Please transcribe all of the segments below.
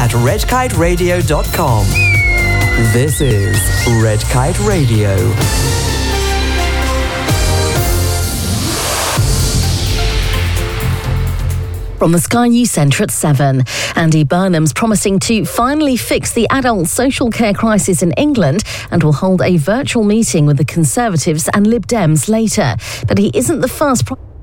at redkiteradio.com. This is Red Kite Radio. From the Sky News Centre at 7, Andy Burnham's promising to finally fix the adult social care crisis in England and will hold a virtual meeting with the Conservatives and Lib Dems later. But he isn't the first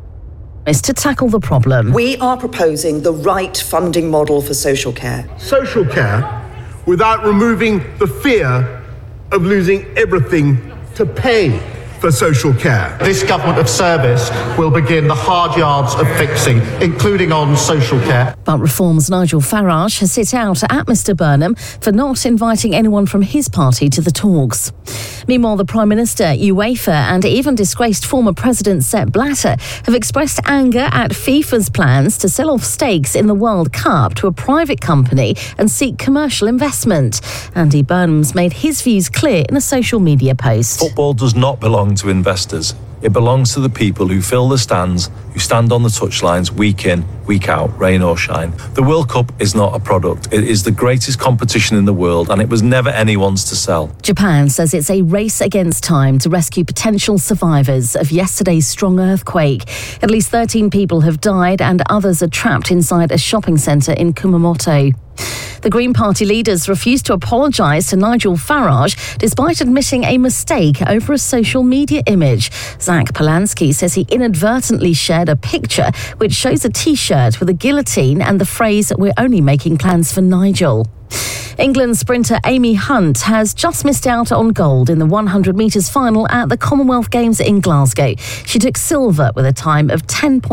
to tackle the problem. We are proposing the right funding model for social care. Social care without removing the fear of losing everything to pay for social care. This government of service will begin the hard yards of fixing, including on social care. But Reform's Nigel Farage has hit out at Mr Burnham for not inviting anyone from his party to the talks. Meanwhile, the Prime Minister, UEFA and even disgraced former President Sepp Blatter have expressed anger at FIFA's plans to sell off stakes in the World Cup to a private company and seek commercial investment. Andy Burnham's made his views clear in a social media post. Football does not belong to investors. It belongs to the people who fill the stands, who stand on the touchlines week in, week out, rain or shine. The World Cup is not a product. It is the greatest competition in the world, and it was never anyone's to sell. Japan says it's a race against time to rescue potential survivors of yesterday's strong earthquake. At least 13 people have died and others are trapped inside a shopping centre in Kumamoto. The Green Party leaders refused to apologise to Nigel Farage despite admitting a mistake over a social media image. Zach Polanski says he inadvertently shared a picture which shows a T-shirt with a guillotine and the phrase, "We're only making plans for Nigel." England sprinter Amy Hunt has just missed out on gold in the 100 metres final at the Commonwealth Games in Glasgow. She took silver with a time of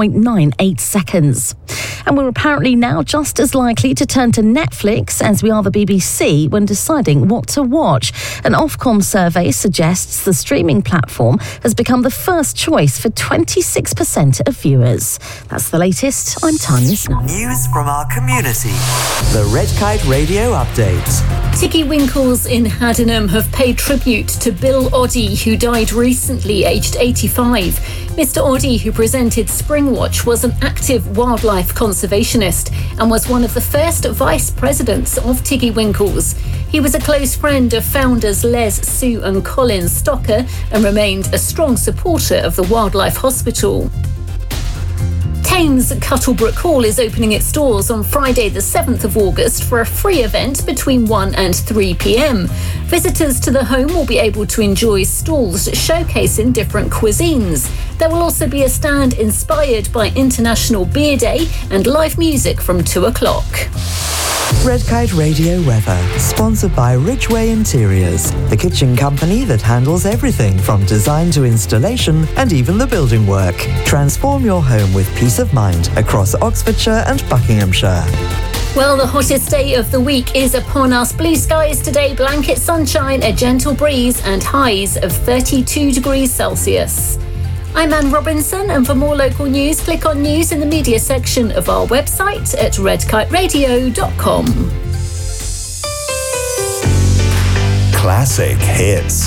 10.98 seconds. And we're apparently now just as likely to turn to Netflix as we are the BBC when deciding what to watch. An Ofcom survey suggests the streaming platform has become the first choice for 26% of viewers. That's the latest. I'm Tanya Snow. News from our community. The Red Kite Radio Update. Tiggy Winkles in Haddenham have paid tribute to Bill Oddie, who died recently, aged 85. Mr. Oddie, who presented Springwatch, was an active wildlife conservationist and was one of the first vice presidents of Tiggy Winkles. He was a close friend of founders Les, Sue and Colin Stocker and remained a strong supporter of the Wildlife Hospital. Thames Cuttlebrook Hall is opening its doors on Friday the 7th of August for a free event between 1 and 3 p.m. Visitors to the home will be able to enjoy stalls showcasing different cuisines. There will also be a stand inspired by International Beer Day and live music from 2 o'clock. Red Kite Radio weather, sponsored by Ridgeway Interiors, the kitchen company that handles everything from design to installation and even the building work. Transform your home with peace of mind across Oxfordshire and Buckinghamshire. Well, the hottest day of the week is upon us. Blue skies today, blanket sunshine, a gentle breeze and highs of 32 degrees Celsius. I'm Anne Robinson, and for more local news, click on News in the Media section of our website at redkiteradio.com. Classic hits.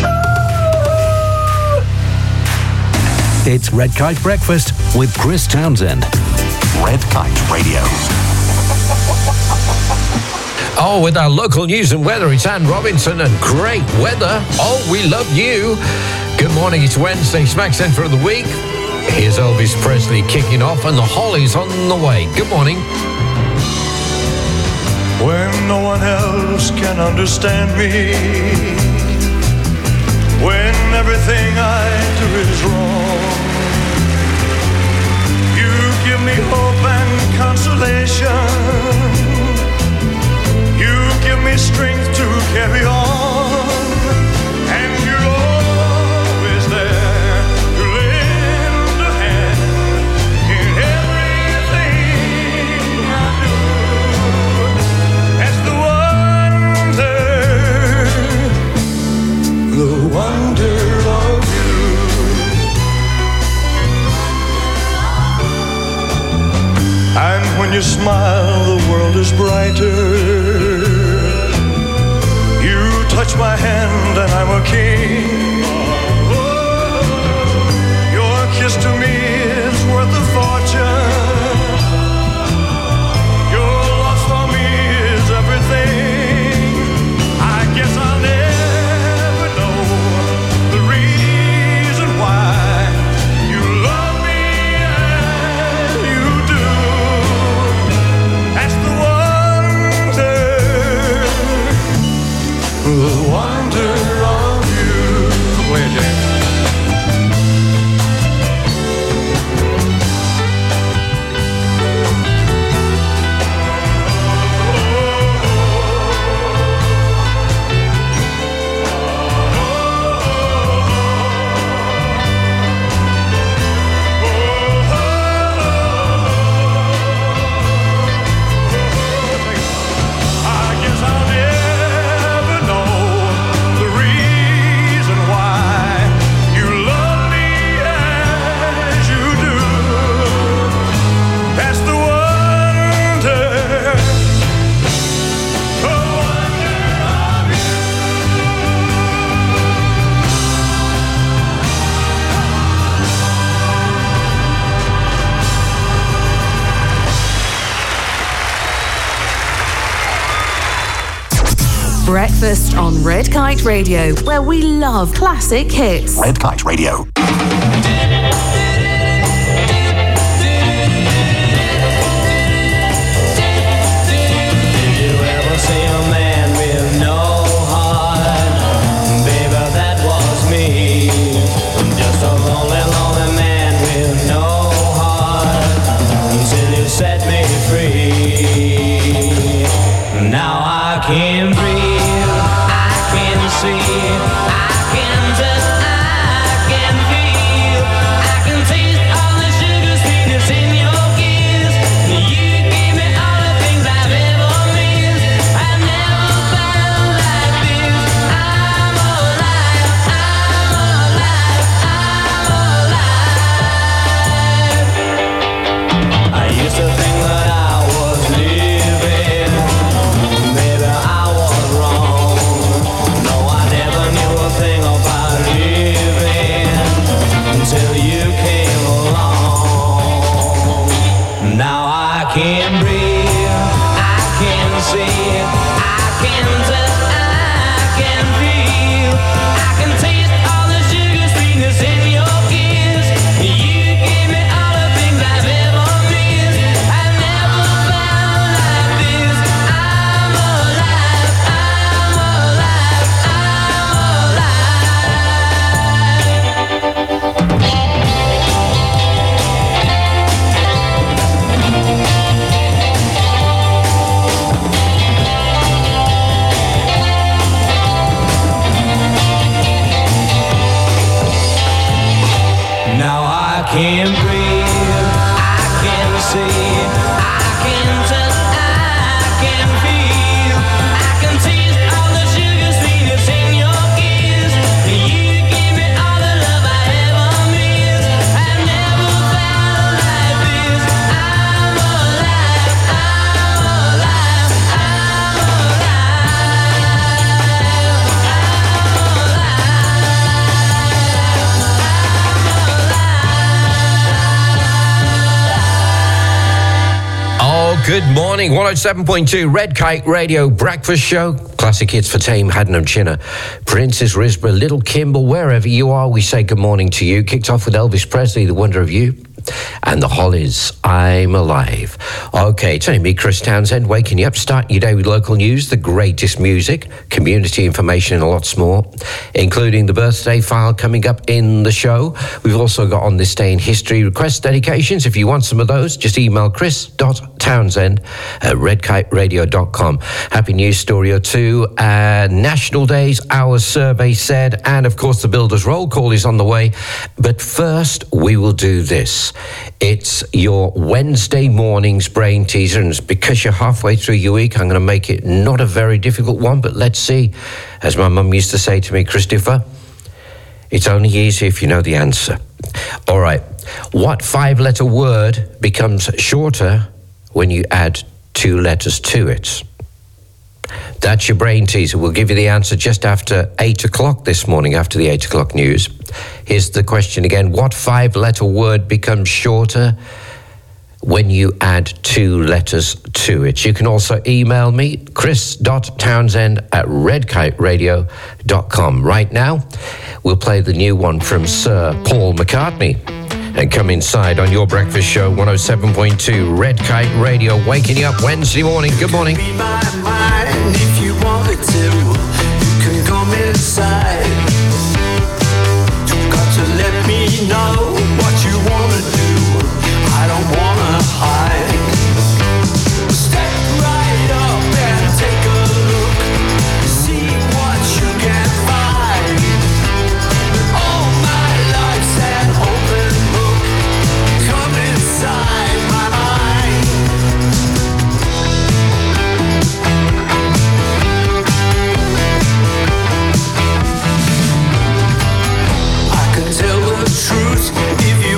It's Red Kite Breakfast with Chris Townsend. Red Kite Radio. Oh, with our local news and weather, it's Anne Robinson and great weather. Oh, we love you. Good morning, it's Wednesday, smack centre of the week. Here's Elvis Presley kicking off and the Hollies on the way. Good morning. When no one else can understand me, when everything I do is wrong, you give me hope and consolation. You give me strength to carry on. And you're always there to lend a hand in everything I do. As the wonder of you. And when you smile, the world is brighter. You touch my hand and I'm a king. Your kiss to me is worth a fortune. Your love for me is Breakfast on Red Kite Radio, where we love classic hits. Red Kite Radio. Set me free. Now I can breathe, I can see, I can touch, I can feel, I can taste all the sugar sweetness in your kiss. You gave me all the things I've ever missed. I've never felt like this. I'm alive, I'm alive, I'm alive. I used to think that I was living, maybe I was wrong. No, I never knew a thing about living until you came along. Now I can breathe, I can see, I can touch, I can feel, I can taste all the sugar sweetness in your kiss. You gave me all the things I've ever missed. I've never felt like this. I'm alive, I'm alive, I'm Now I can breathe, I can see, I can touch, I can feel, I can taste all the sugar sweetness in your kiss. You gave me all the love I ever missed. I've never felt like this. I'm alive, I'm alive, I'm Oh, good morning. 107.2 Red Kite Radio Breakfast Show. Classic hits for Tame, Haddenham, Chinner, Princess Risborough, Little Kimble, wherever you are, we say good morning to you. Kicked off with Elvis Presley, The Wonder of You, and the Hollies, I'm Alive. Okay, it's only me, Chris Townsend, waking you up, starting your day with local news, the greatest music, community information, and lots more, including the birthday file coming up in the show. We've also got On This Day in History request dedications. If you want some of those, just email chris.townsend@redkiteradio.com. Happy news story or two, National Days, our survey said, and of course the Builders Roll Call is on the way. But first, we will do this. It's your Wednesday morning's brain teaser, and it's because you're halfway through your week, I'm going to make it not a very difficult one, but let's see. As my mum used to say to me, Christopher, it's only easy if you know the answer. All right. What 5-letter word becomes shorter when you add 2 letters to it? That's your brain teaser. We'll give you the answer just after 8 o'clock this morning, after the 8 o'clock news. Here's the question again. What 5-letter word becomes shorter when you add 2 letters to it? You can also email me, chris.townsend@redkiteradio.com. Right now, we'll play the new one from Sir Paul McCartney. And come inside on your breakfast show, 107.2 Red Kite Radio, waking you up Wednesday morning. Good morning. Be my mind if you wanted to. You can come inside. You've got to let me know what you want to do. I don't want to hide. Step right up and take a look. See what you can find. All my life's an open book. Come inside my mind. I can tell the truth if you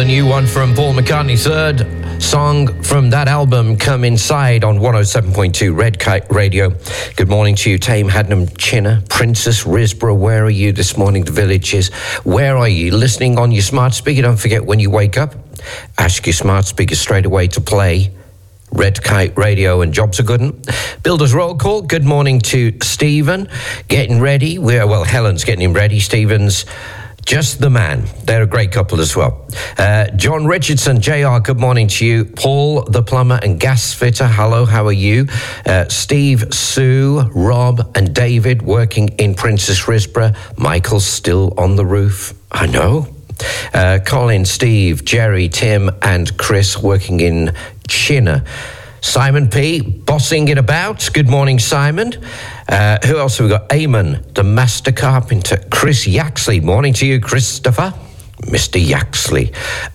the new one from Paul McCartney, third song from that album, Come Inside, on 107.2 Red Kite Radio. Good morning to you, Tame, Haddenham, Chinner, Princess, Risborough. Where are you this morning? The Villages. Where are you? Listening on your smart speaker. Don't forget, when you wake up, ask your smart speaker straight away to play Red Kite Radio, and jobs are good. Builders roll call. Good morning to Stephen. Getting ready. Helen's getting him ready. Stephen's just the man. They're a great couple as well. John Richardson, JR, good morning to you. Paul, the plumber and gas fitter, hello, how are you? Steve, Sue, Rob and David working in Princess Risborough. Michael's still on the roof. I know. Colin, Steve, Jerry, Tim and Chris working in Chinner. Simon P, bossing it about. Good morning, Simon. Who else have we got? Eamon, the master carpenter. Chris Yaxley, morning to you, Christopher. Mr. Yaxley.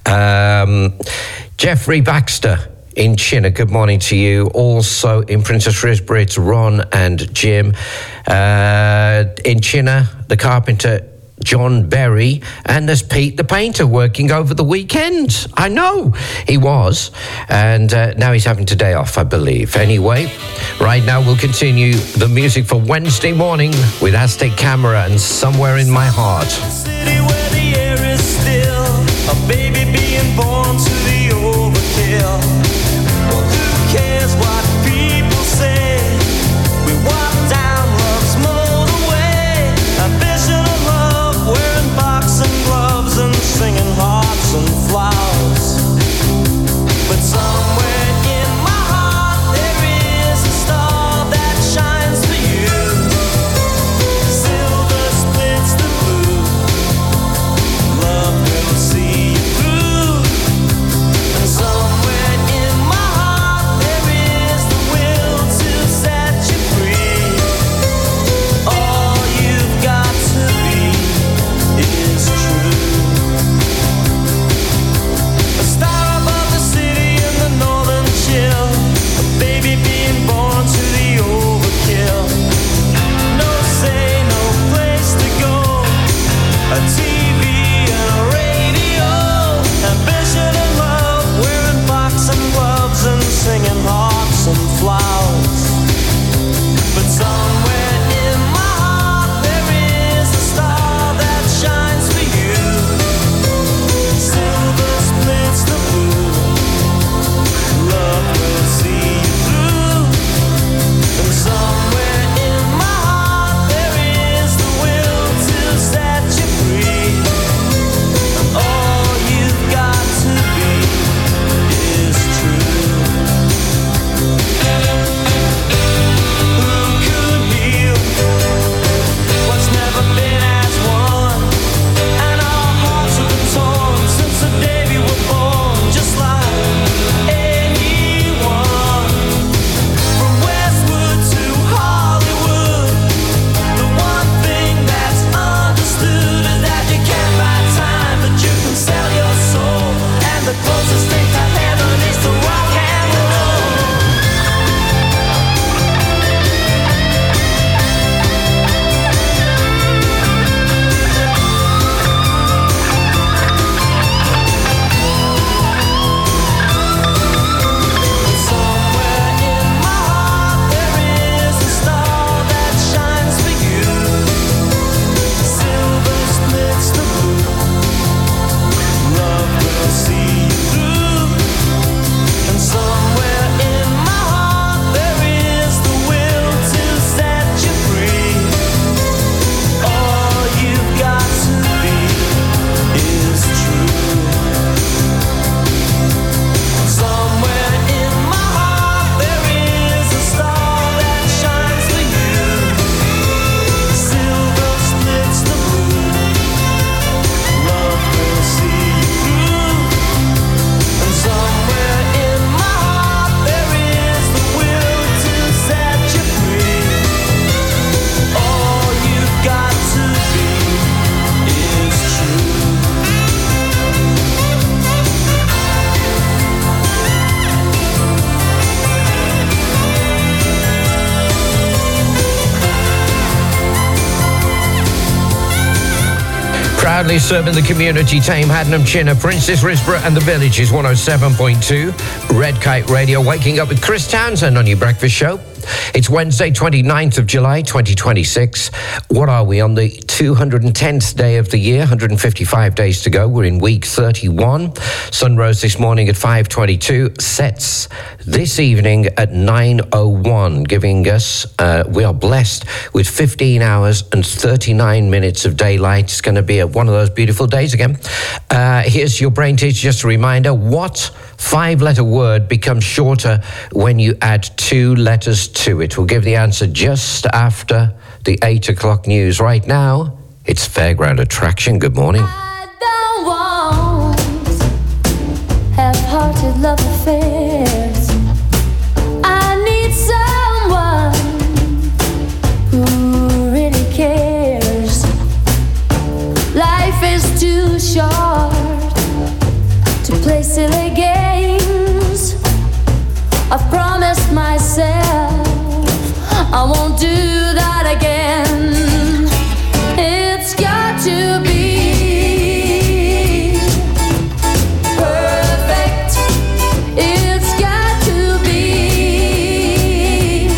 Jeffrey Baxter in Chinner, good morning to you. Also in Princess Risborough, it's Ron and Jim. In Chinner, the carpenter, John Berry, and there's Pete the painter working over the weekend. I know he was, and now he's having today off, I believe. Anyway, right now we'll continue the music for Wednesday morning with Aztec Camera and Somewhere in My Heart. City where the air is still, a baby being born to the overkill. Well, who cares what people say? We walk down love's motorway, a vision of love, wearing boxing gloves and singing hearts and flowers. But somewhere in my heart there is a star that shines for you. Silver splits the blue. Proudly serving the community, Tame, Haddenham, Chinner, Princess Risborough and the Village is 107.2. Red Kite Radio, waking up with Chris Townsend on your breakfast show. It's Wednesday, 29th of July, 2026. What are we, on the 210th day of the year? 155 days to go. We're in week 31. Sun rose this morning at 5:22. Sets this evening at 9:01, giving us, we are blessed with 15 hours and 39 minutes of daylight. It's going to be one of those beautiful days again. Here's your brain teacher, just a reminder. What 5-letter word becomes shorter when you add 2 letters to it? We'll give the answer just after the 8 o'clock news. Right now, it's Fairground Attraction. Good morning. I don't want half-hearted love affairs. I need someone who really cares. Life is too short to play silly games. I've promised myself I won't do that again. It's got to be perfect. It's got to be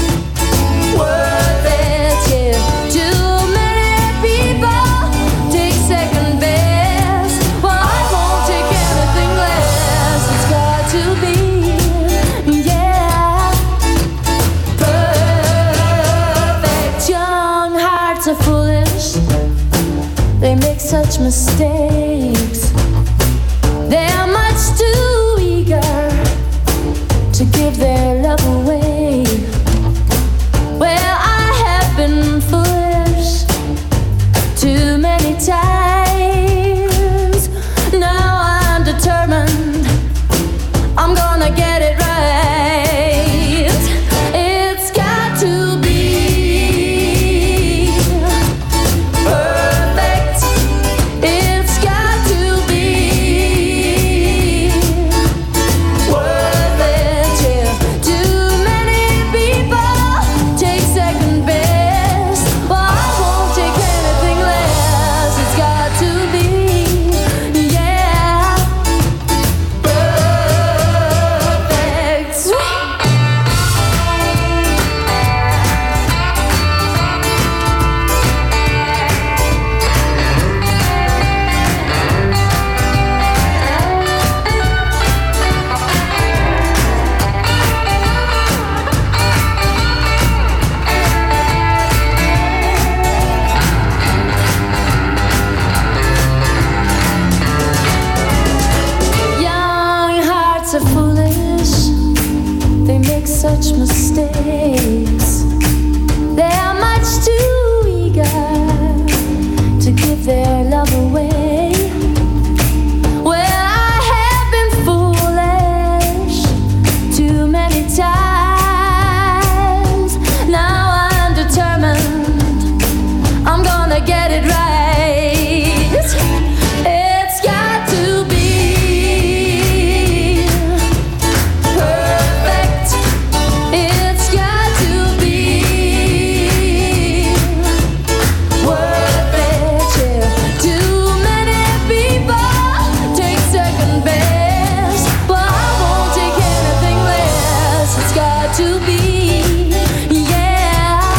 worth it. Yeah. Too many people take second best. Well, I won't take anything less. It's got to be, yeah, perfect. Young hearts are foolish. They make such mistakes. They are much too eager to give their love away. Well, I have been foolish too many times. Now I'm determined I'm gonna get it right. It's got to be perfect. It's got to be worth it. Yeah. Too many people take second best. Well, I won't take anything less. It's got to be, yeah, perfect. Young hearts are foolish. They make such mistakes. They are much too eager to give their love away. Well, I have been foolish too many times. Now I'm determined I'm gonna get it right. It's got to be perfect. It's got to be worth it. Yeah. Too many people take second best. But I won't take anything less. It's got to be, yeah,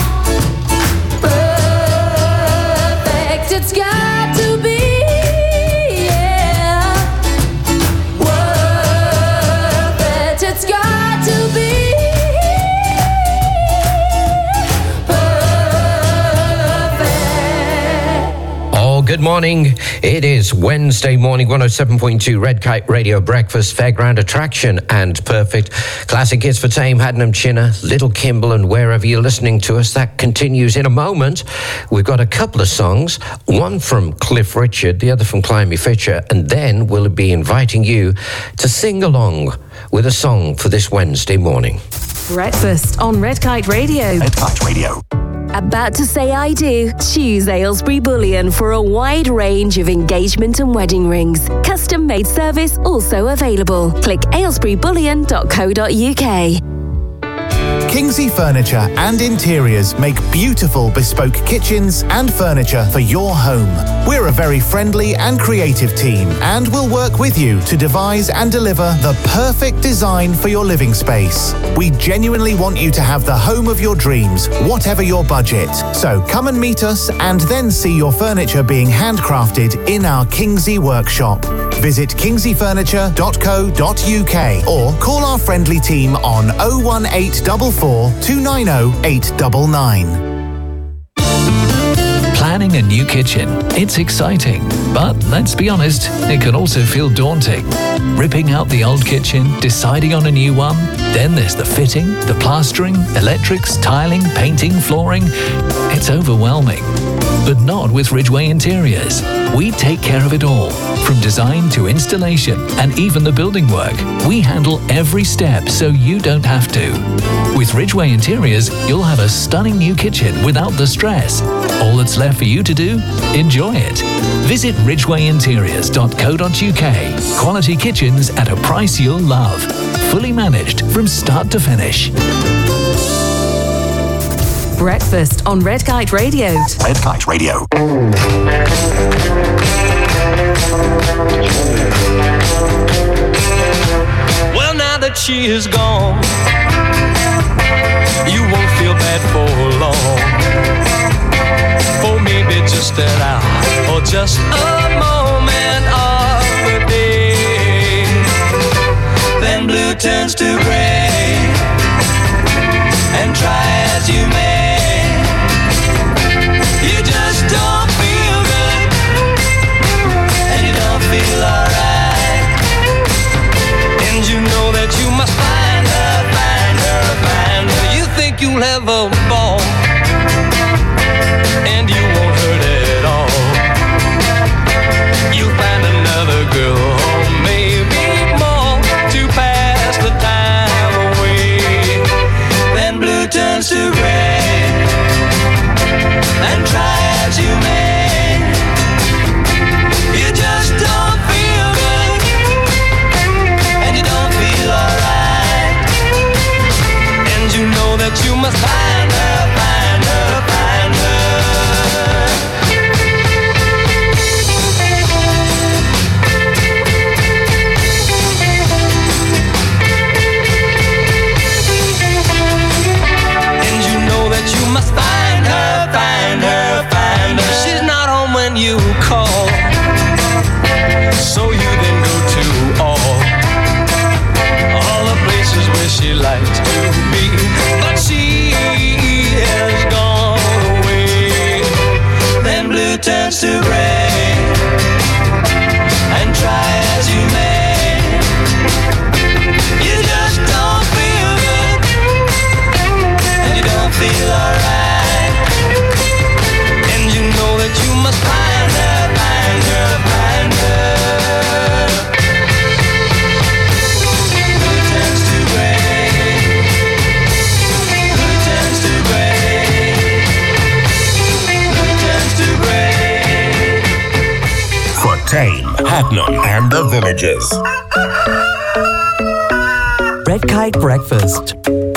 perfect. It's got to be, yeah, worth it. It's got to be perfect. Oh, good morning. It is Wednesday morning, 107.2 Red Kite Radio Breakfast, Fairground Attraction and Perfect. Classic hits for Tame, Haddenham, Chinner, Little Kimble and wherever you're listening to us. That continues in a moment. We've got a couple of songs, one from Cliff Richard, the other from Climby Fisher, and then we'll be inviting you to sing along with a song for this Wednesday morning. Breakfast on Red Kite Radio. Red Kite Radio. About to say I do? Choose Aylesbury Bullion for a wide range of engagement and wedding rings. Custom made service also available. Click aylesburybullion.co.uk. Kingsley Furniture and Interiors make beautiful bespoke kitchens and furniture for your home. We're a very friendly and creative team and will work with you to devise and deliver the perfect design for your living space. We genuinely want you to have the home of your dreams, whatever your budget. So come and meet us and then see your furniture being handcrafted in our Kingsley workshop. Visit kingsleyfurniture.co.uk or call our friendly team on 01844 290 899. Planning a new kitchen. It's exciting, but let's be honest, it can also feel daunting. Ripping out the old kitchen, deciding on a new one, then there's the fitting, the plastering, electrics, tiling, painting, flooring. It's overwhelming. But not with Ridgeway Interiors. We take care of it all, from design to installation and even the building work. We handle every step so you don't have to. With Ridgeway Interiors, you'll have a stunning new kitchen without the stress. All that's left for you to do? Enjoy it. Visit ridgwayinteriors.co.uk. Quality kitchens at a price you'll love. Fully managed from start to finish. Breakfast on Red Kite Radio. Red Kite Radio. Well, now that she is gone, you won't feel bad for long. For maybe just an hour or just a moment of the day. Then blue turns to gray, and try as you may, you just don't feel good, and you don't feel alright. And you know that you must find her, find her, find her. You think you'll have a ball, and you won't hurt at all. You'll find another girl, or maybe more, to pass the time away. Then blue turns to gray, and try as you may, you just don't feel good, and you don't feel alright. And you know that you must find her, find her, find her. And you know that you must find her, find her, find her. She's not home when you call, so you then go to all the places where she likes to be. But she has gone away. Then blue turns to gray, and try as you may, you just don't feel good, and you don't feel alright. And you know that you must find her, find her, find her. Blue turns to gray, blue turns to gray, blue turns to gray. For Tame, Hadnam, and the Villagers. Red Kite Breakfast.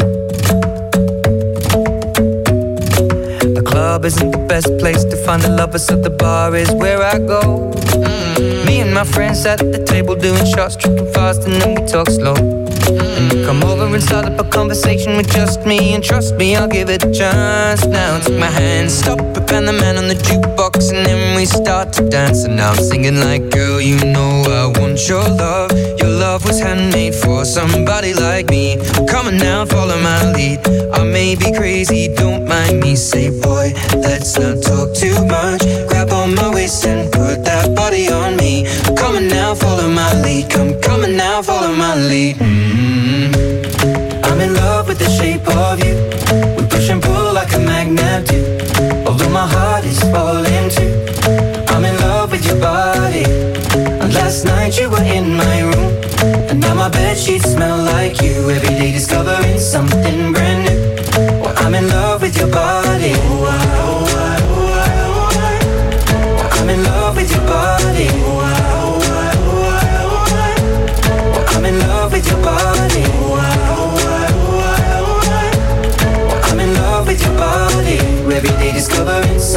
The club isn't the best place to find a lover, so the bar is where I go. Me and my friends sat at the table doing shots, tripping fast, and then we talk slow. And you come over and start up a conversation with just me, and trust me, I'll give it a chance. Now take my hand, stop it, and the man on the jukebox, and then we start to dance. And now I'm singing like, girl, you know I want your love. Your love was handmade for somebody like me. Come on now, follow my lead. I may be crazy, don't mind me. Say, boy, let's not talk too much. Grab on my waist and put that body on me. Come on now, follow my lead. Come on now, follow my lead. I'm in love with the shape of you. We push and pull like a magnet do. Although my heart is falling too, I'm in love with your body. And last night you were in my room, and now my bedsheets smell like you. Every day discovering something brand new. Well, I'm in love with your body. I'm in love with your body. I'm in love with your body.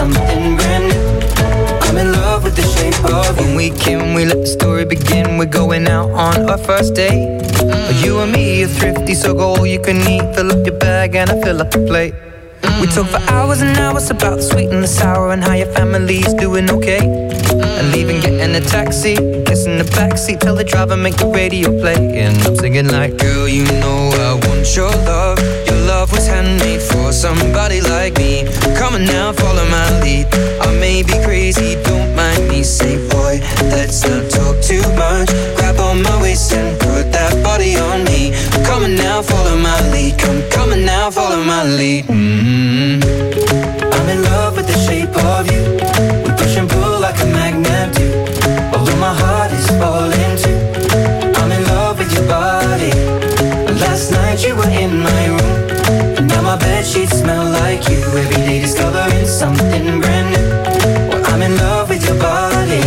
something brand new. I'm in love with the shape of you. When we can, we let the story begin. We're going out on our first date. You and me are thrifty, so go all you can eat. Fill up your bag and I fill up the plate. We talk for hours and hours about the sweet and the sour and how your family's doing okay. And leaving, getting a taxi, kissing the backseat, tell the driver make the radio play. And I'm singing like, girl, you know I want your love. Your love was handmade for somebody like me. Come on now, follow my lead. I may be crazy, don't mind me. Say, boy, let's not talk too much. Grab on my waist and put that body on me. Come on now, follow my lead. Come on now, follow my lead. I'm in love with the shape of you. We push and pull like a magnet do. Although my heart is falling too. I'm in love with your body. Last night you were in my room, and now my bedsheets smell like you. Every day discovering something brand new. Well, I'm in love with your body.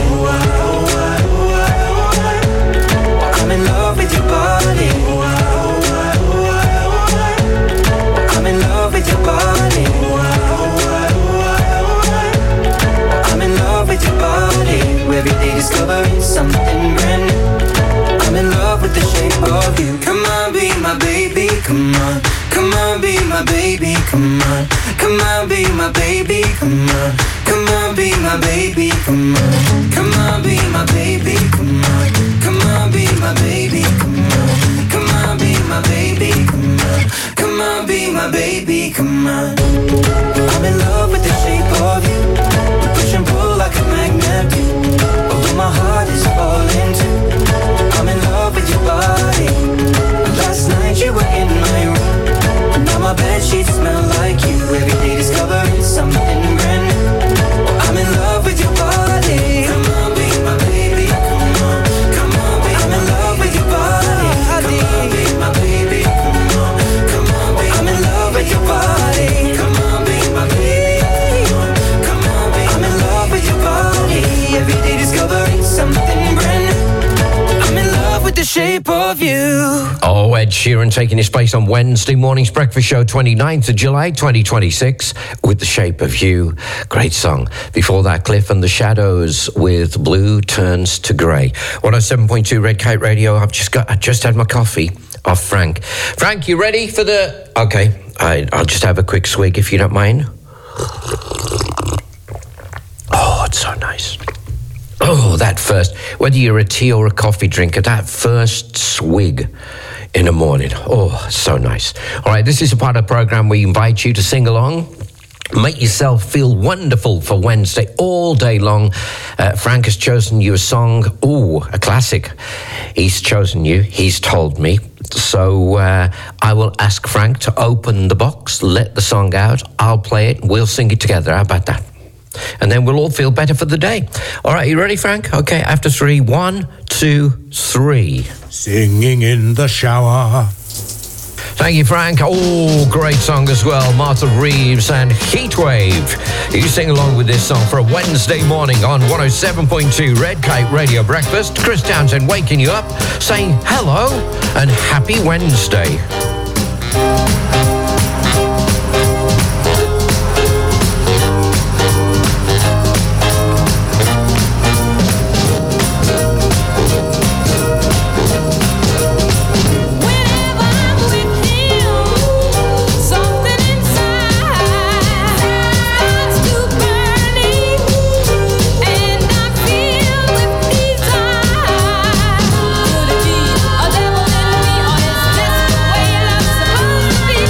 I'm in love with your body. I'm in love with your body. I'm in love with your body. Every day discovering something brand new. I'm in love with the shape of you. Come on, be my baby, come on. Come on, be my baby, come on. Come on, be my baby, come on. Come on, be my baby, come on. Come on, be my baby, come on. Come on, be my baby, come on. Come on, be my baby, come on. Come on, be my baby, come on. I'm in love with the shape of you. We push and pull like a magnet do. Although my heart is falling too. I'm in love with your body. Last night you were in my room. Now my bedsheets smell like you. Every day discovering something brand new. I'm in love with your body. Come on, be my baby. Come on, come on, be I'm in love with your body. Come on, be my baby. Come on, come on, be I'm in love with your body. Come on, be my baby. Come on, be I'm in love with your body. Every day discovering something brand new. I'm in love with the shape of you. Oh, Ed Sheeran taking his place on Wednesday morning's breakfast show, 29th of July 2026, with The Shape of You. Great song. Before that, Cliff and the Shadows with Blue Turns to Grey. 107.2 Red Kite Radio. I just had my coffee off Frank. Frank, you ready for the... Okay, I'll just have a quick swig if you don't mind. Oh, it's so nice. Oh, that first, whether you're a tea or a coffee drinker, that first swig in the morning. Oh, so nice. All right, this is a part of the program we invite you to sing along. Make yourself feel wonderful for Wednesday all day long. Frank has chosen you a song. Oh, a classic. He's chosen you. He's told me. So I will ask Frank to open the box, let the song out. I'll play it. We'll sing it together. How about that? And then we'll all feel better for the day. All right, you ready, Frank? Okay, after 3. 1, 2, 3. Singing in the shower. Thank you, Frank. Oh, great song as well. Martha Reeves and Heatwave. You sing along with this song for a Wednesday morning on 107.2 Red Kite Radio Breakfast. Chris Townsend waking you up, saying hello and happy Wednesday. Could it be a devil in me, or is this the way love's supposed to be?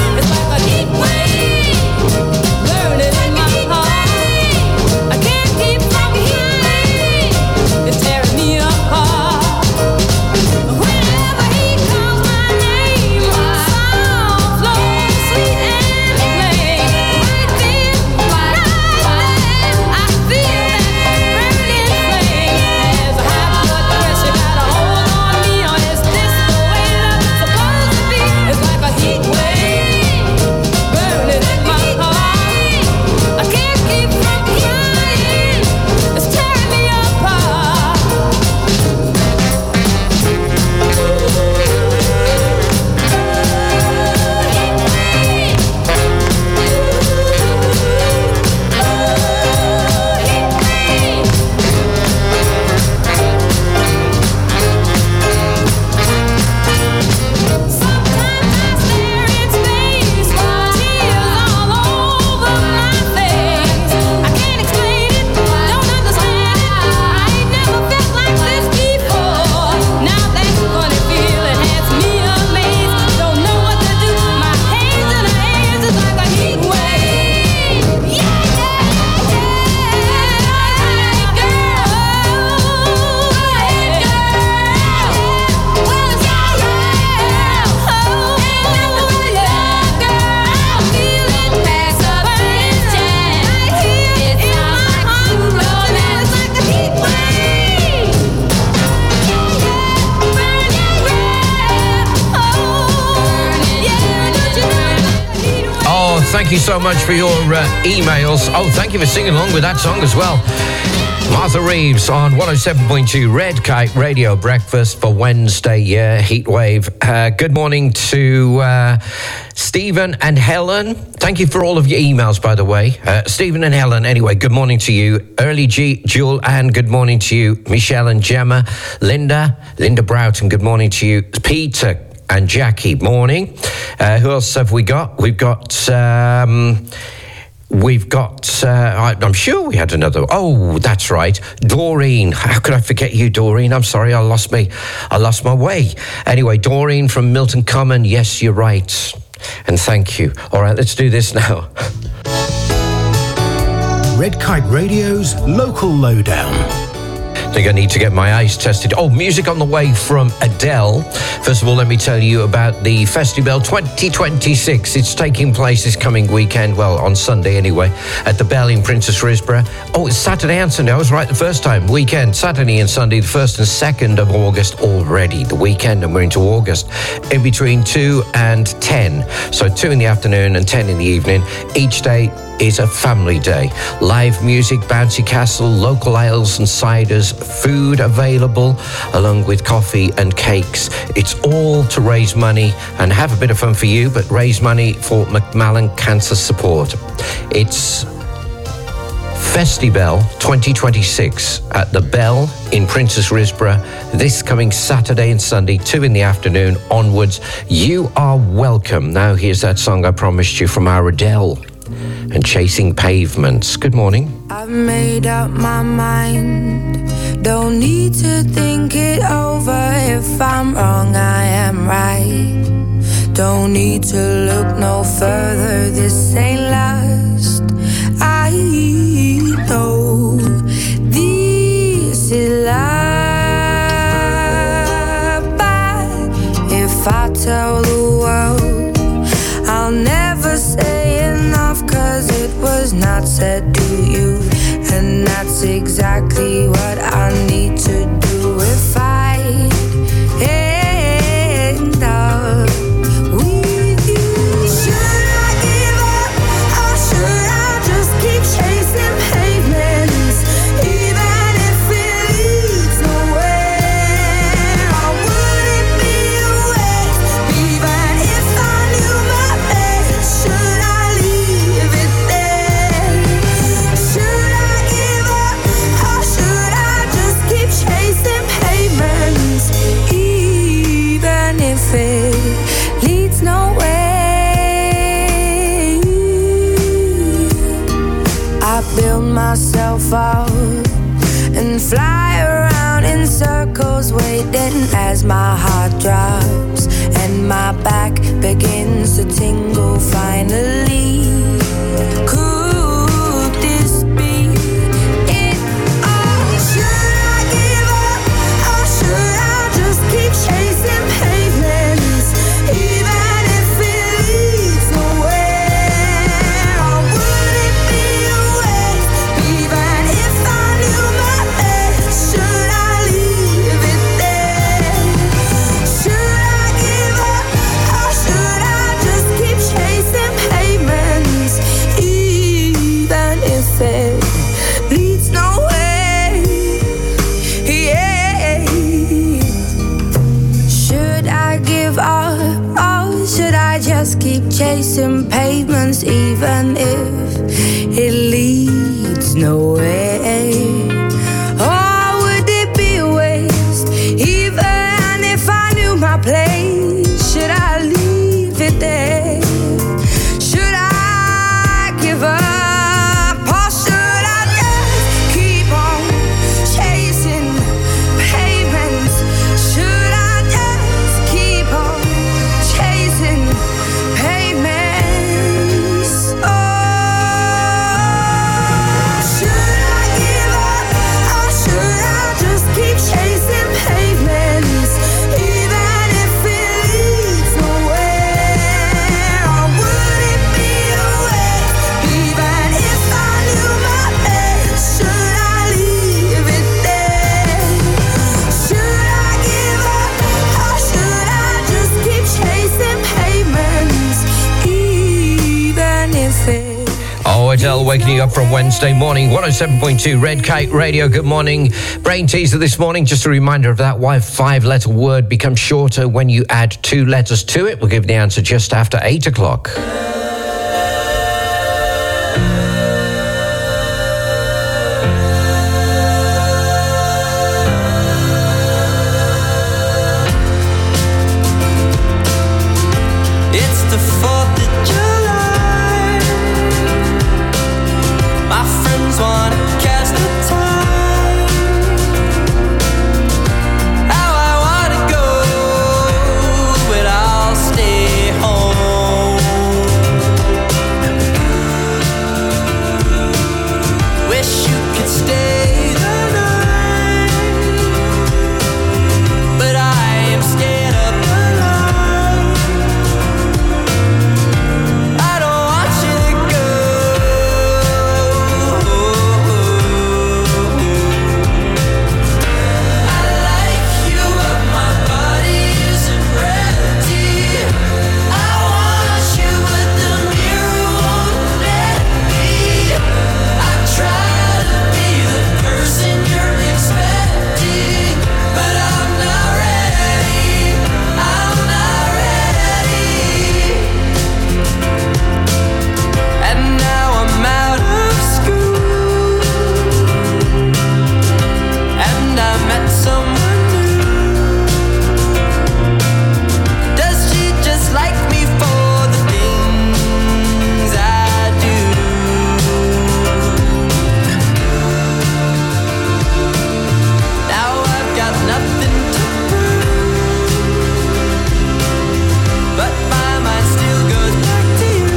thank you so much for your emails. Oh, thank you for singing along with that song as well. Martha Reeves on 107.2 Red Kite Radio Breakfast for Wednesday, Heatwave. Good morning to Stephen and Helen. Thank you for all of your emails, by the way. Stephen and Helen, anyway, good morning to you. Early G, Jewel Ann, good morning to you. Michelle and Gemma. Linda Broughton, good morning to you. Peter and Jackie, morning. Who else have we got? We've got, I'm sure we had another. Oh, that's right. Doreen. How could I forget you, Doreen? I'm sorry, I lost my way. Anyway, Doreen from Milton Common. Yes, you're right. And thank you. All right, let's do this now. Red Kite Radio's Local Lowdown. I think I need to get my eyes tested. Oh, music on the way from Adele. First of all, let me tell you about the Festival 2026. It's taking place this coming weekend, well, on Sunday anyway, at the Bell in Princess Risborough. Oh, it's Saturday and Sunday. I was right the first time. Weekend, Saturday and Sunday, the 1st and 2nd of August already. The weekend, and we're into August. In between 2 and 10. So 2 in the afternoon and 10 in the evening. Each day is a family day. Live music, bouncy castle, local ales and ciders, food available, along with coffee and cakes. It's all to raise money and have a bit of fun for you, but raise money for Macmillan Cancer Support. It's Festival 2026 at the Bell in Princess Risborough this coming Saturday and Sunday, 2 in the afternoon onwards. You are welcome. Now here's that song I promised you from our Adele and Chasing Pavements. Good morning. I've made up my mind. Don't need to think it over. If I'm wrong, I am right. Don't need to look no further. This ain't last. I know this is love. But if I tell the world, I'll never say enough, 'cause it was not said to you. And that's exactly what I need to do if I end up with you. Should I give up, or should I just keep chasing pavements, even if it leads nowhere? Or would it be a waste, even if I knew my place? Should I leave it there? Should I give up, or should I just keep chasing pavements, even if it leads nowhere? I build myself up and fly around in circles, waiting as my heart drops and my back begins to tingle finally. Could this be it all? Should I give up, or should I just keep chasing pavements, even if it leads nowhere? Or would it be a waste, even if I knew my place? Should I leave it there? Should I give up, or should I just keep chasing pavements, even if it leads nowhere? Yeah. Should I give up, or should I just keep chasing pavements, even if it leads nowhere? Or would it be a waste, even if I knew my place? Should I leave it there? Should I give up, or should I just keep on chasing pavements? Should I just keep on chasing pavements? Oh, should I instead. Oh, Adele waking you up from Wednesday morning, 107.2 Red Kite Radio. Good morning. Brain teaser this morning. Just a reminder of that. Why a 5-letter word becomes shorter when you add 2 letters to it. We'll give the answer just after 8 o'clock. It's the 4th of July. My friends wanna cast a tie. How I wanna go, but I'll stay home. Wish you could stay the night, but I am scared of the light. I don't want you to go. I like you, but my body isn't ready. I want you, but the mirror won't let me. I try to be the person you're expecting, but I'm not ready. I'm not ready. And now I'm out of school, and I met someone new. Does she just like me for the things I do? Now I've got nothing to prove, but my mind still goes back to you.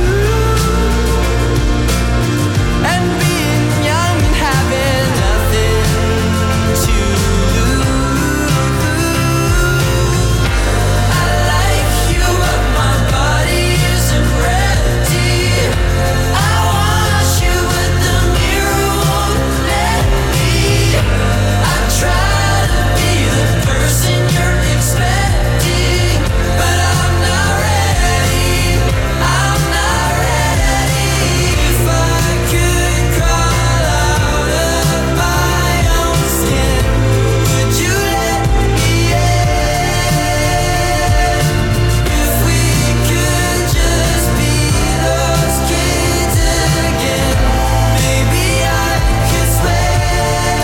And being young and having nothing to lose. I like you, but my body isn't ready. I want you, but the mirror won't let me. I try to be the person you're expecting, but I'm not ready. I'm not ready. If I could crawl out of my own skin, would you let me in? If we could just be those kids again, maybe I could swear.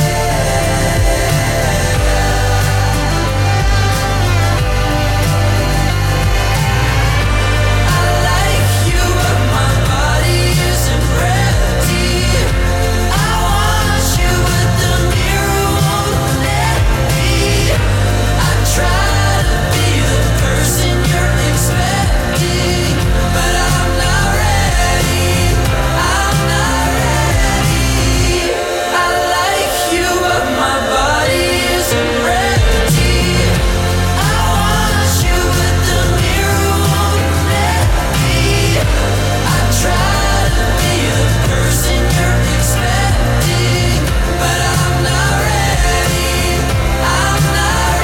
I like you, but my body isn't ready. I want you, but the mirror won't let me. I try to be the person you're expecting, but I'm not ready. I'm not ready. I like you, but my body isn't ready. I want you, but the mirror won't let me. I try to be the person you're expecting, but I'm not ready. I'm not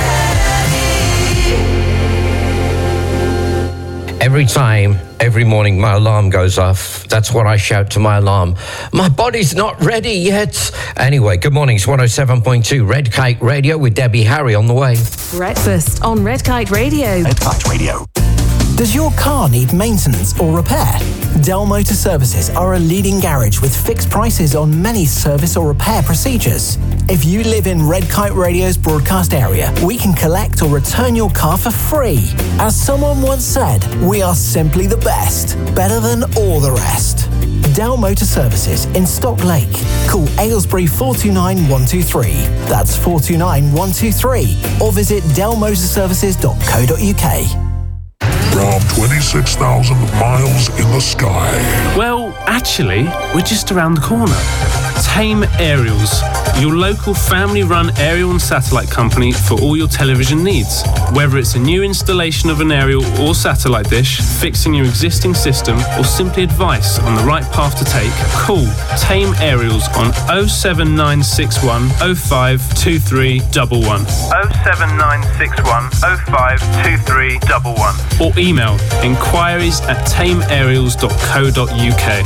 ready. Every time, every morning, my alarm goes off. That's what I shout to my alarm. My body's not ready yet. Anyway, good morning. It's 107.2 Red Kite Radio with Debbie Harry on the way. Breakfast on Red Kite Radio. Red Kite Radio. Does your car need maintenance or repair? Dell Motor Services are a leading garage with fixed prices on many service or repair procedures. If you live in Red Kite Radio's broadcast area, we can collect or return your car for free. As someone once said, we are simply the best, better than all the rest. Dell Motor Services in Stock Lake. Call Aylesbury 429 123. That's 429 123. Or visit dellmotorservices.co.uk. From 26,000 miles in the sky. Well, actually, we're just around the corner. Tame Aerials, your local family-run aerial and satellite company for all your television needs. Whether it's a new installation of an aerial or satellite dish, fixing your existing system, or simply advice on the right path to take, call Tame Aerials on 07961 052311. 07961 052311. Or email inquiries@tameaerials.co.uk.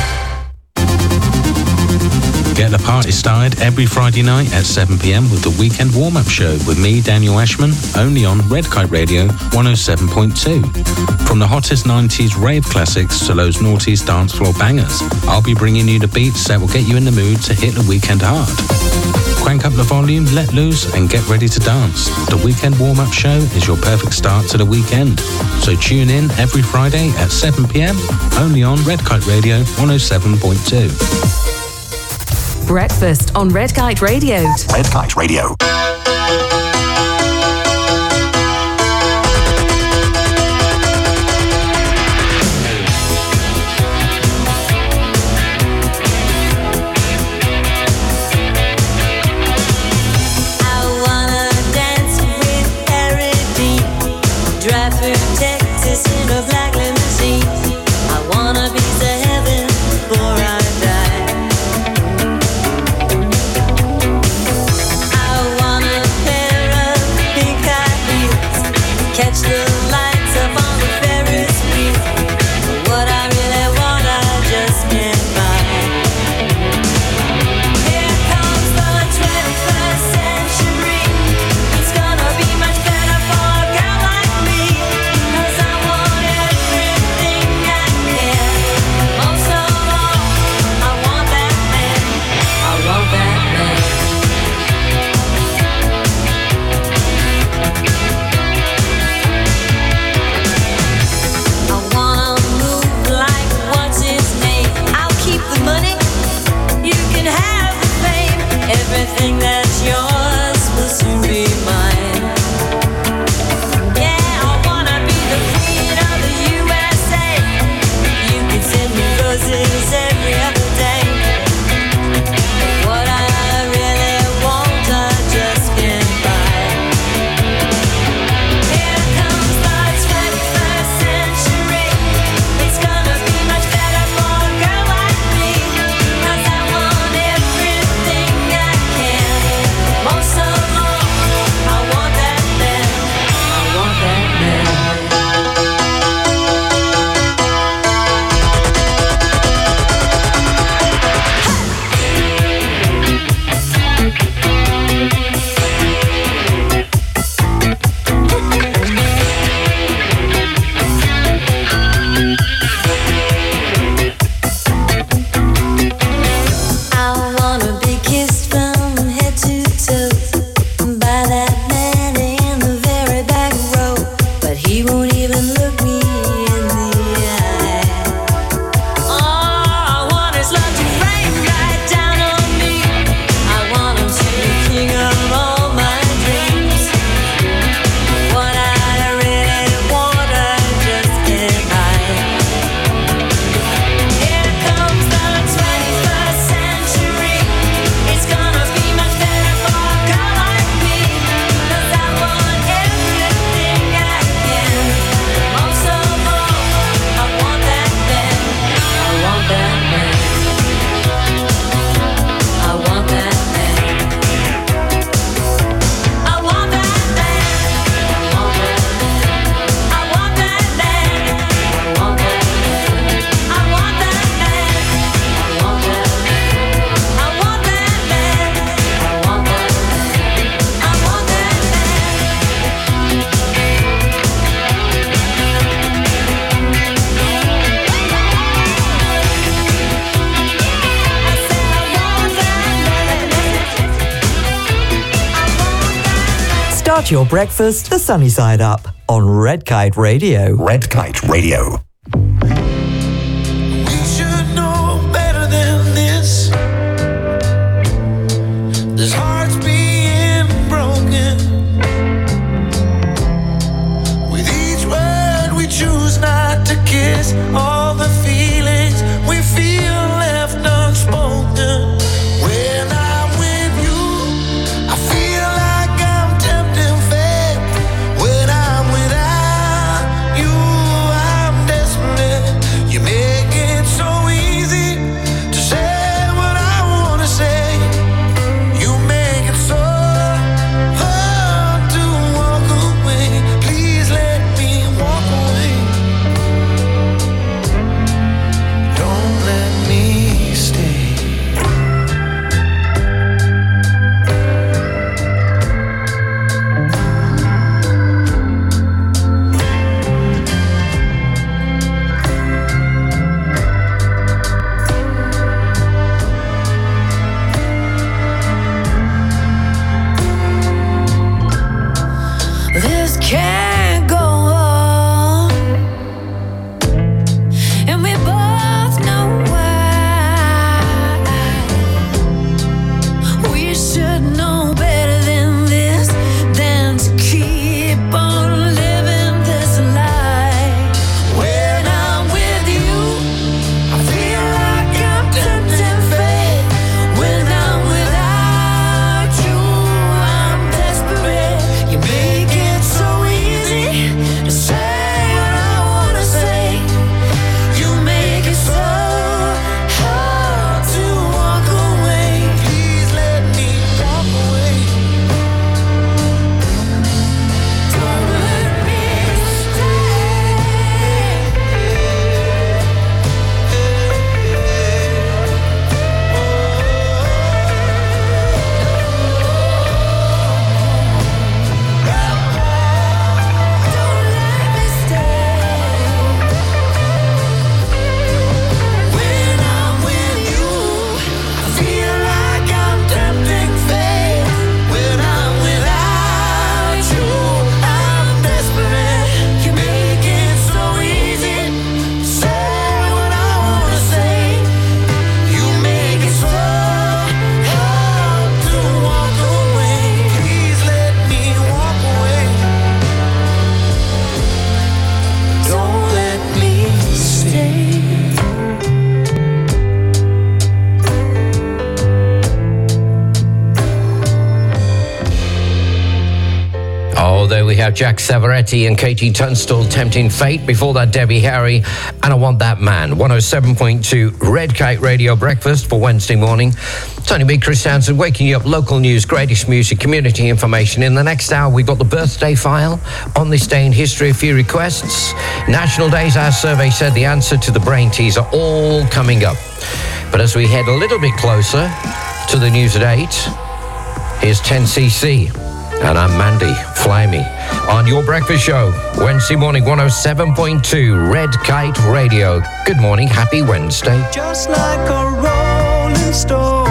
Get the party started every Friday night at 7 p.m. with the Weekend Warm-Up Show with me, Daniel Ashman, only on Red Kite Radio 107.2. From the hottest 90s rave classics to those noughties dance floor bangers, I'll be bringing you the beats that will get you in the mood to hit the weekend hard. Crank up the volume, let loose, and get ready to dance. The Weekend Warm-Up Show is your perfect start to the weekend. So tune in every Friday at 7 p.m. only on Red Kite Radio 107.2. Breakfast on Red Kite Radio. Red Kite Radio. Start your breakfast the sunny side up on Red Kite Radio. Red Kite Radio. We should know better than this. There's hearts being broken. With each word we choose not to kiss, all the feelings we feel left unspoken. there we have Jack Savaretti and Katie Tunstall, Tempting Fate. Before that, Debbie Harry and I Want That Man. 107.2 Red Kite Radio Breakfast for Wednesday morning. Tony B. Chris Townsend waking you up. Local news, greatest music, community information. In the next hour, we've got the birthday file. On this day in history, a few requests. National Days, our survey said the answer to the brain teaser, all coming up. But as we head a little bit closer to the news at 8, here's 10cc. And I'm Mandy. Fly Me on your breakfast show, Wednesday morning, 107.2 Red Kite Radio. Good morning, happy Wednesday. Just like a rolling stone,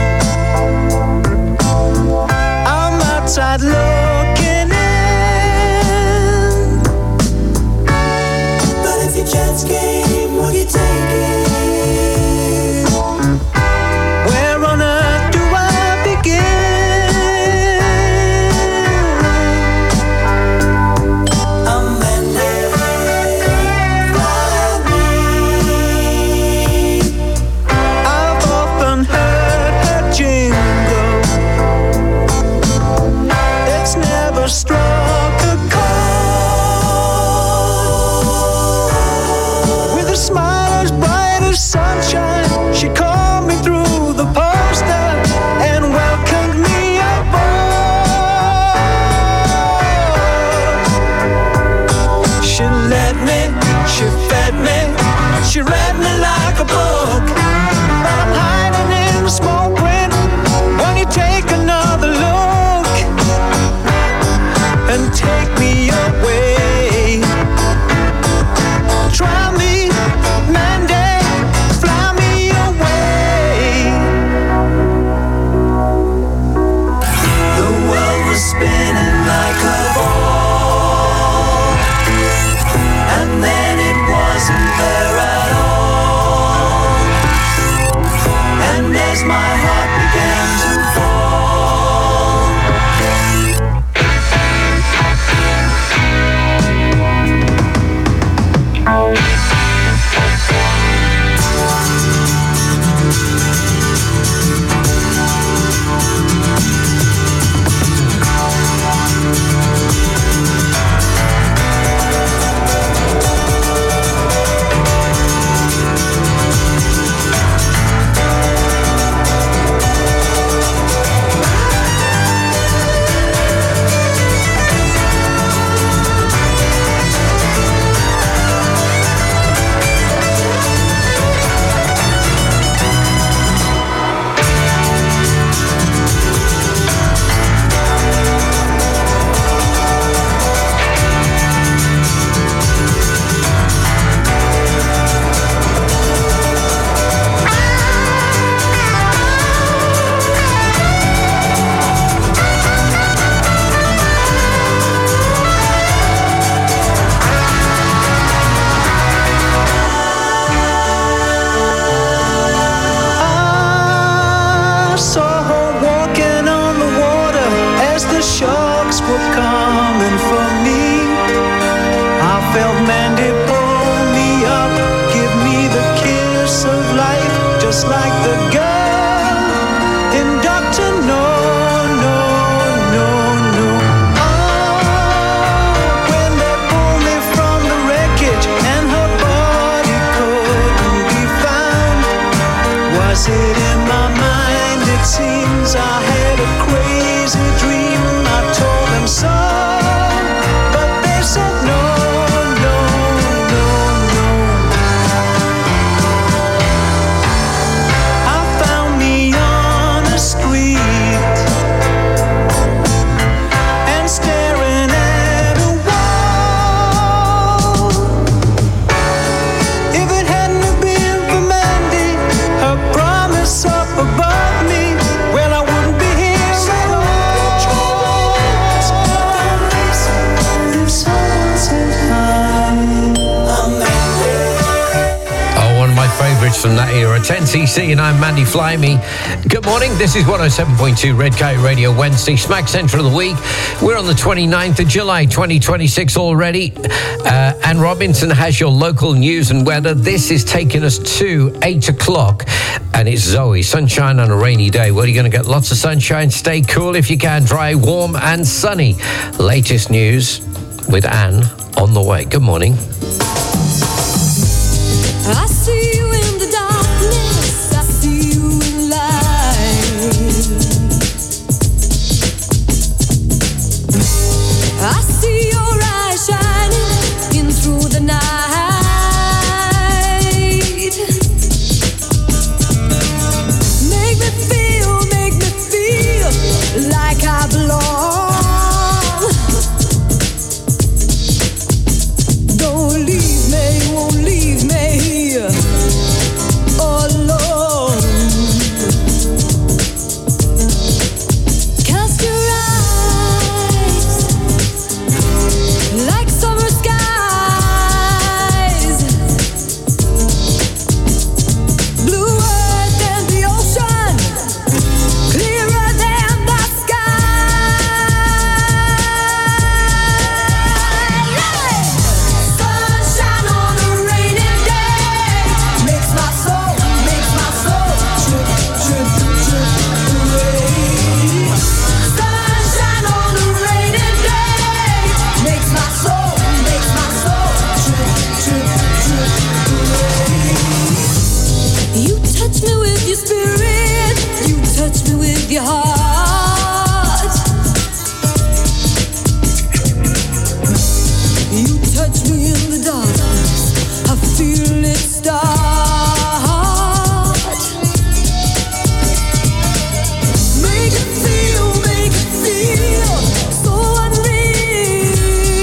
I'm outside looking in. But if your chance came, will you take it? Where on earth do I begin? Struck a chord with a smile as bright as sunshine. She called me through the poster and welcomed me aboard. She led me, she fed me, she read me like a book. But I'm hiding in the small print. Won't you take another look and take me away? Try me, Monday, fly me away. The world was spinning like a ball, and then it wasn't there at all. And as my heart began to fall, so favourites from that era. 10cc and I'm Mandy Flyme. Good morning, this is 107.2 Red Kite Radio, Wednesday, Smack Centre of the week. We're on the 29th of July 2026 already. Anne Robinson has your local news and weather. This is taking us to 8 o'clock and it's Zoe. Sunshine on a rainy day. Well, you're going to get lots of sunshine. Stay cool if you can. Dry, warm and sunny. Latest news with Anne on the way. Good morning. I see you in the darkness, I see you in light. I see your eyes shining in through the night. Make me feel like I belong. Don't leave me, won't leave me alone. Cast your eyes like summer skies, bluer than the ocean, clearer than the sky. Sunshine on a rainy day makes my soul trip, trip, trip away. Sunshine on a rainy day makes my soul trip, trip, trip away. You touch me with your spirit, you touch me with your heart. You touch me in the darkness, I feel it start. Make it feel so unreal,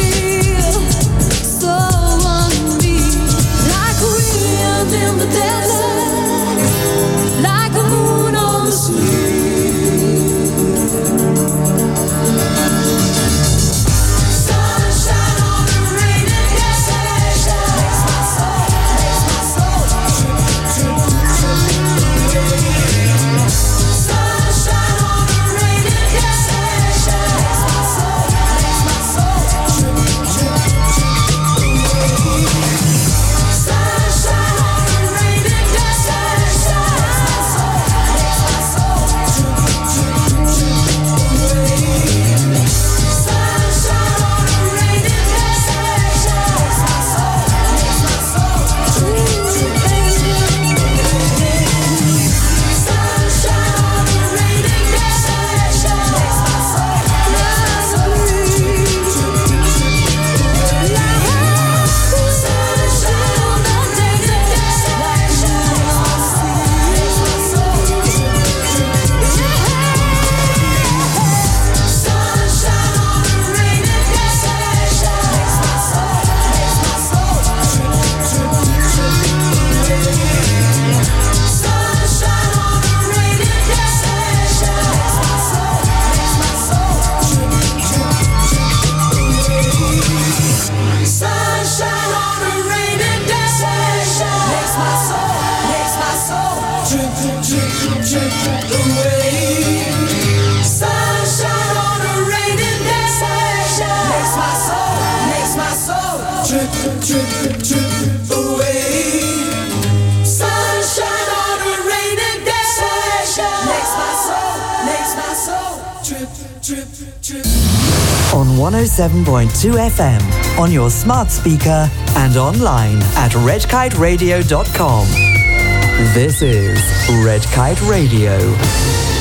so unreal. Like a wind in the desert, like a moon on the sea. Sunshine on a rainy day makes my soul trip, trip, trip away. Sunshine on a rainy day makes my soul trip, trip, trip away. Sunshine on a rainy day makes my soul trip, trip, trip away. Sunshine on a rainy day makes my soul trip, trip, sunshine on a rainy day makes my On 107.2 FM, on your smart speaker and online at redkiteradio.com. This is Red Kite Radio.